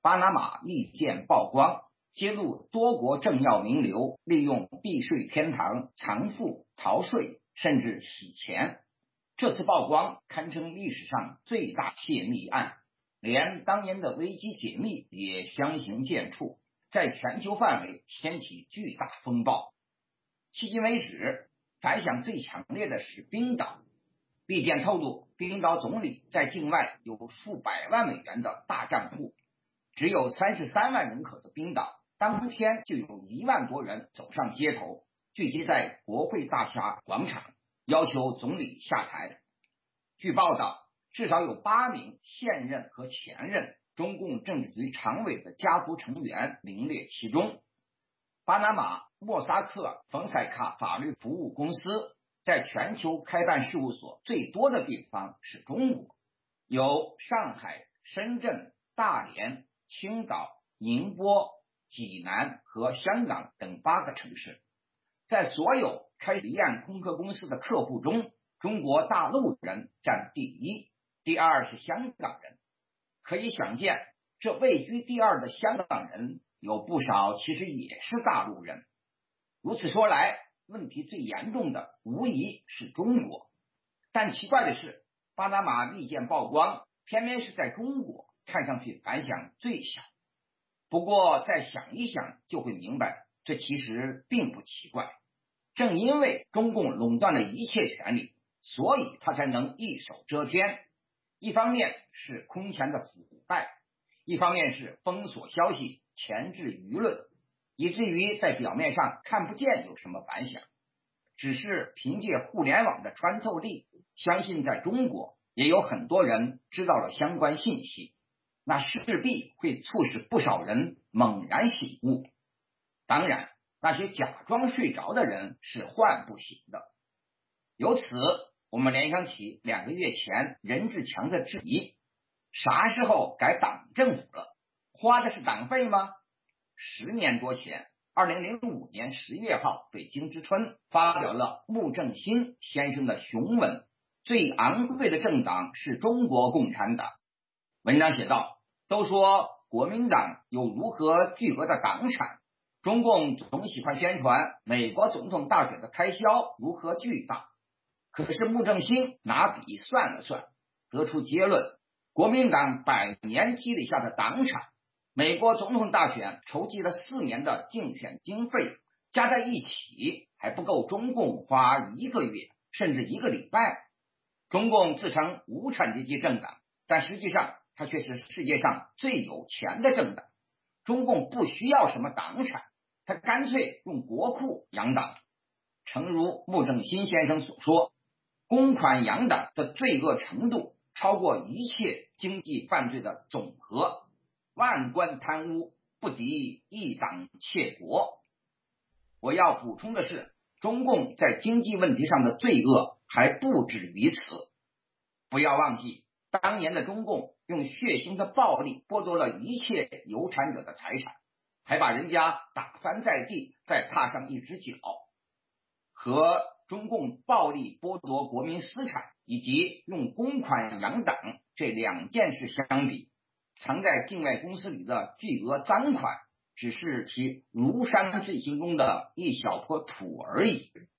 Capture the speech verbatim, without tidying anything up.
巴拿马利剑曝光，揭露多国政要名流利用避税天堂藏富逃税，甚至洗钱。这次曝光堪称历史上最大泄密案，连当年的危机解密也相形见绌，在全球范围掀起巨大风暴。迄今为止，反响最强烈的是冰岛。利剑透露，冰岛总理在境外有数百万美元的大账户。只有三十三万人口的冰岛，当天就有一万多人走上街头，聚集在国会大厦广场，要求总理下台。据报道，至少有八名现任和前任中共政治局常委的家族成员名列其中。巴拿马莫萨克冯塞卡法律服务公司在全球开办事务所最多的地方是中国，有上海、深圳、大连、青岛、宁波、济南和香港等八个城市。在所有开离岸空客公司的客户中，中国大陆人占第一，第二是香港人。可以想见，这位居第二的香港人有不少其实也是大陆人。如此说来，问题最严重的无疑是中国。但奇怪的是，巴拿马利剑曝光，偏偏是在中国看上去反响最小。不过再想一想就会明白，这其实并不奇怪。正因为中共垄断了一切权力，所以他才能一手遮天。一方面是空前的腐败，一方面是封锁消息，钳制舆论，以至于在表面上看不见有什么反响。只是凭借互联网的穿透力，相信在中国也有很多人知道了相关信息，那势必会促使不少人猛然醒悟。当然，那些假装睡着的人是唤不醒的。由此我们联想起两个月前任志强的质疑，啥时候改党政府了？花的是党费吗？十年多前，二零零五年十月号，北京之春发表了穆正新先生的雄文，最昂贵的政党是中国共产党。文章写道，都说国民党有如何巨额的党产，中共总喜欢宣传美国总统大选的开销如何巨大。可是穆正新拿笔算了算，得出结论，国民党百年积累下的党产，美国总统大选筹集了四年的竞选经费，加在一起还不够中共花一个月甚至一个礼拜。中共自称无产阶级政党，但实际上它却是世界上最有钱的政党。中共不需要什么党产，它干脆用国库养党。诚如穆正新先生所说，公款养党的罪恶程度超过一切经济犯罪的总和，万官贪污不敌一党窃国。我要补充的是，中共在经济问题上的罪恶还不止于此。不要忘记，当年的中共用血腥的暴力剥夺了一切有产者的财产，还把人家打翻在地，再踏上一只脚。和中共暴力剥夺国民私产以及用公款养党这两件事相比，藏在境外公司里的巨额赃款只是其庐山罪行中的一小坨土而已。